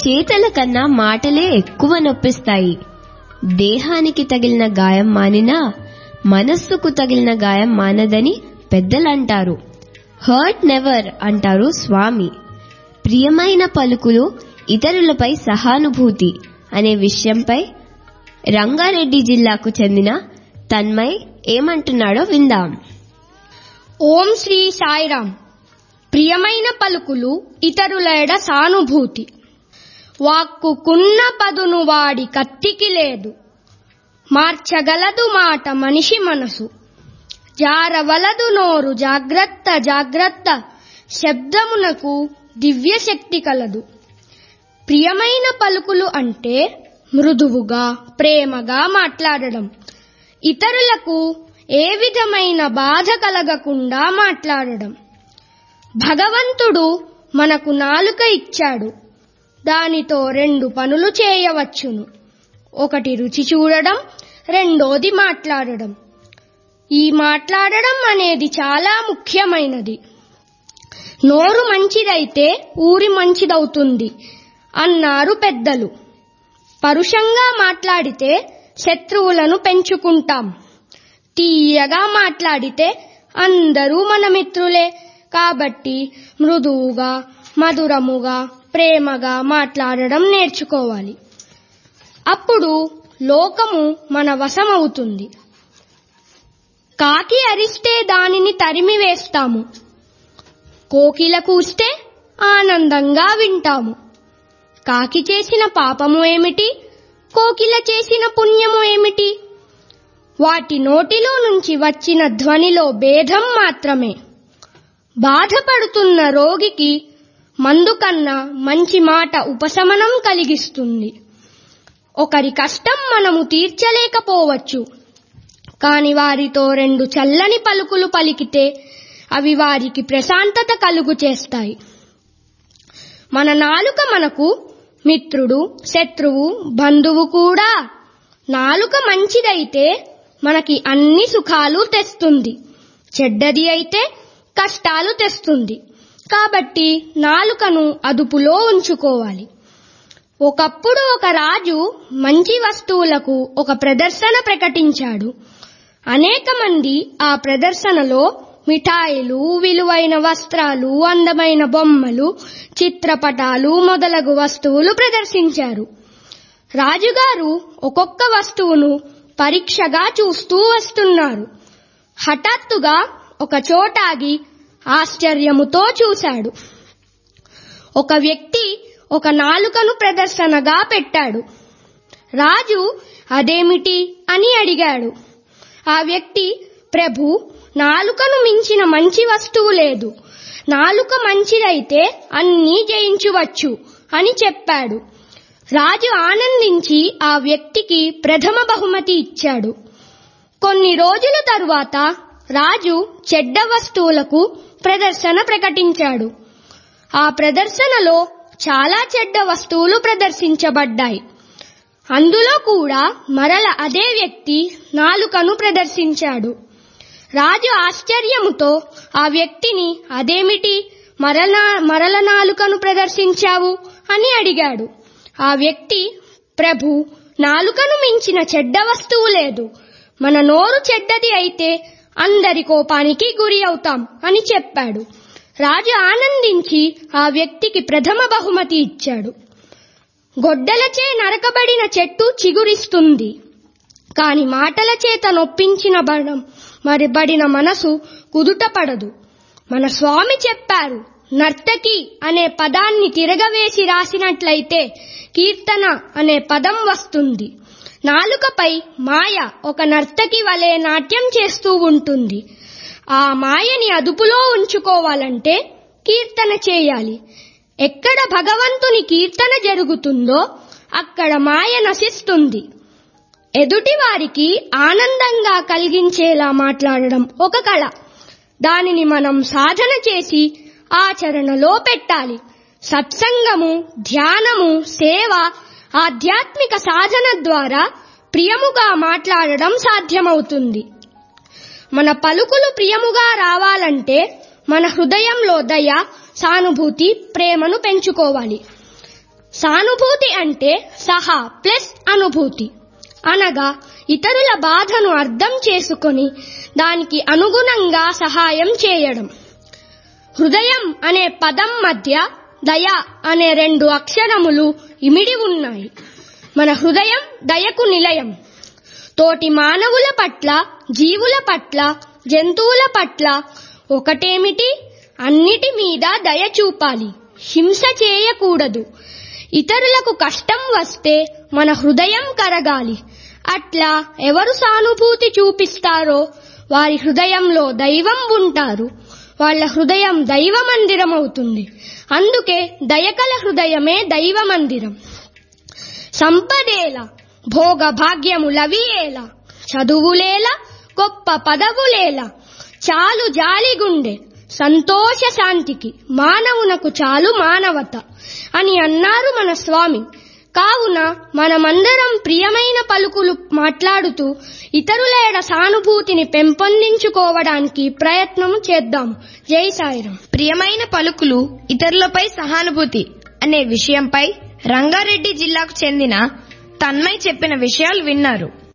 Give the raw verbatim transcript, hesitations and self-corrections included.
చేతల కన్నా మాటలే ఎక్కువ నొప్పిస్తాయి. దేహానికి తగిలిన గాయం మానినా మనస్సుకు తగిలిన గాయం మానదని పెద్దలంటారు. హర్ట్ నెవర్ అంటారు స్వామి. ప్రియమైన పలుకులు ఇతరులపై సహానుభూతి అనే విషయంపై రంగారెడ్డి జిల్లాకు చెందిన తన్మయ్ ఏమంటున్నాడో విందాం. ఓం శ్రీ సాయిరాం. ప్రియమైన పలుకులు ఇతరుల ఎడ సానుభూతి. వాక్కుకున్న పదును వాడి కత్తికి లేదు, మార్చగలదు మాట మనిషి మనసు. జారవలదు నోరు జాగ్రత్త జాగ్రత్త, శబ్దమునకు దివ్య శక్తి కలదు. ప్రియమైన పలుకులు అంటే మృదువుగా ప్రేమగా మాట్లాడడం, ఇతరులకు ఏ విధమైన బాధ కలగకుండా మాట్లాడడం. భగవంతుడు మనకు నాలుక ఇచ్చాడు, దానితో రెండు పనులు చేయవచ్చును. ఒకటి రుచి చూడడం, రెండోది మాట్లాడడం. ఈ మాట్లాడడం అనేది చాలా ముఖ్యమైనది. నోరు మంచిదైతే ఊరి మంచిదవుతుంది అన్నారు పెద్దలు. పరుషంగా మాట్లాడితే శత్రువులను పెంచుకుంటాం. తీయగా మాట్లాడితే అందరూ మన మిత్రులే. కాబట్టి మృదువుగా మధురముగా ప్రేమగా మాట్లాడడం నేర్చుకోవాలి. అప్పుడు లోకము మన వశమవుతుంది. కాకి అరిస్తే దానిని తరిమి వేస్తాము, కోకిల కూస్తే ఆనందంగా వింటాము. కాకి చేసిన పాపము ఏమిటి, కోకిల చేసిన పుణ్యము ఏమిటి? వాటి నోటిలో నుంచి వచ్చిన ధ్వనిలో భేదం మాత్రమే. బాధపడుతున్న రోగికి మందు కన్నా మంచి మాట ఉపశమనం కలిగిస్తుంది. ఒకరి కష్టం మనము తీర్చలేకపోవచ్చు, కాని వారితో రెండు చల్లని పలుకులు పలికితే అవి వారికి ప్రశాంతత కలుగు చేస్తాయి. మన నాలుక మనకు మిత్రుడు, శత్రువు, బంధువు కూడా. నాలుక మంచిదైతే మనకి అన్ని సుఖాలు తెస్తుంది, చెడ్డది అయితే కష్టాలు తెస్తుంది. కాబట్టి నాలుకను అదుపులో ఉంచుకోవాలి. ఒకప్పుడు ఒక రాజు మంచి వస్తువులకు ఒక ప్రదర్శన ప్రకటించాడు. అనేక మంది ఆ ప్రదర్శనలో మిఠాయిలు, విలువైన వస్త్రాలు, అందమైన బొమ్మలు, చిత్రపటాలు మొదలగు వస్తువులు ప్రదర్శించారు. రాజుగారు ఒక్కొక్క వస్తువును పరీక్షగా చూస్తూ వస్తున్నారు. హఠాత్తుగా ఒక చోటాగి ఆశ్చర్యముతో చూశాడు. ఒక వ్యక్తి ఒక నాలుకను ప్రదర్శనగా పెట్టాడు. రాజు అదేమిటి అని అడిగాడు. ఆ వ్యక్తి, ప్రభు, నాలుకను మించిన మంచి వస్తువు లేదు. నాలుక మంచిదైతే అన్నీ జయించవచ్చు అని చెప్పాడు. రాజు ఆనందించి ఆ వ్యక్తికి ప్రథమ బహుమతి ఇచ్చాడు. కొన్ని రోజుల తరువాత రాజు చెడ్డ వస్తువులకు ప్రదర్శన ప్రకటించాడు. ఆ ప్రదర్శనలో చాలా చెడ్డ వస్తువులు ప్రదర్శించబడ్డాయి. అందులో కూడా మరల అదే వ్యక్తి నాలుకను ప్రదర్శించాడు. రాజు ఆశ్చర్యముతో ఆ వ్యక్తిని, అదేమిటి, మరల మరల నాలుకను ప్రదర్శించావు అని అడిగాడు. ఆ వ్యక్తి, ప్రభు, నాలుకను మించిన చెడ్డ వస్తువు లేదు. మన నోరు చెడ్డది అయితే అందరి కోపానికి గురి అవుతాం అని చెప్పాడు. రాజు ఆనందించి ఆ వ్యక్తికి ప్రథమ బహుమతి ఇచ్చాడు. గొడ్డలచే నరకబడిన చెట్టు చిగురిస్తుంది, కాని మాటల చేత నొప్పించిన మరి బడిన మనసు కుదుటపడదు. మన స్వామి చెప్పారు, నర్తకి అనే పదాన్ని తిరగవేసి రాసినట్లయితే కీర్తన అనే పదం వస్తుంది. నాలుకపై మాయ ఒక నర్తకి వలె నాట్యం చేస్తూ ఉంటుంది. ఆ మాయని అదుపులో ఉంచుకోవాలంటే కీర్తన చేయాలి. ఎక్కడ భగవంతుని కీర్తన జరుగుతుందో అక్కడ మాయ నశిస్తుంది. ఎదుటి వారికి ఆనందంగా కలిగించేలా మాట్లాడడం ఒక కళ. దానిని మనం సాధన చేసి ఆచరణలో పెట్టాలి. సత్సంగము, ధ్యానము, సేవ, ఆధ్యాత్మిక సాధన ద్వారా ప్రియముగా మాట్లాడడం సాధ్యమవుతుంది. మన పలుకులు ప్రియముగా రావాలంటే మన హృదయంలో దయ, సానుభూతి, ప్రేమను పెంచుకోవాలి. సానుభూతి అంటే సహా ప్లస్ అనుభూతి, అనగా ఇతరుల బాధను అర్థం చేసుకొని దానికి అనుగుణంగా సహాయం చేయడం. హృదయం అనే పదం మధ్య దయ అనే రెండు అక్షరములు ఇమిడి ఉన్నాయి. మన హృదయం దయకు నిలయం. తోటి మానవుల పట్ల, జీవుల పట్ల, జంతువుల పట్ల ఒకటేమిటి, అన్నిటి మీద దయ చూపాలి, హింస చేయకూడదు. ఇతరులకు కష్టం వస్తే మన హృదయం కరగాలి. అట్లా ఎవరు సానుభూతి చూపిస్తారో వారి హృదయంలో దైవం ఉంటారు. వాళ్ళ హృదయం దైవ మందిరం అవుతుంది. అందుకే దయకల హృదయమే దైవ మందిరం. సంపదేల, భోగ భాగ్యములవియేల, చదువులేల, గొప్ప పదవులేల, చాలు జాలిగుండె సంతోష శాంతికి మానవునకు చాలు మానవత అని అన్నారు మన స్వామి. కావున మనమందరం ప్రియమైన పలుకులు మాట్లాడుతూ ఇతరులేడ సానుభూతిని పెంపొందించుకోవడానికి ప్రయత్నం చేద్దాం. జై సాయిరాం. ప్రియమైన పలుకులు, ఇతరులపై సహానుభూతి అనే విషయంపై రంగారెడ్డి జిల్లాకు చెందిన తన్మయ్ చెప్పిన విషయాలు విన్నారు.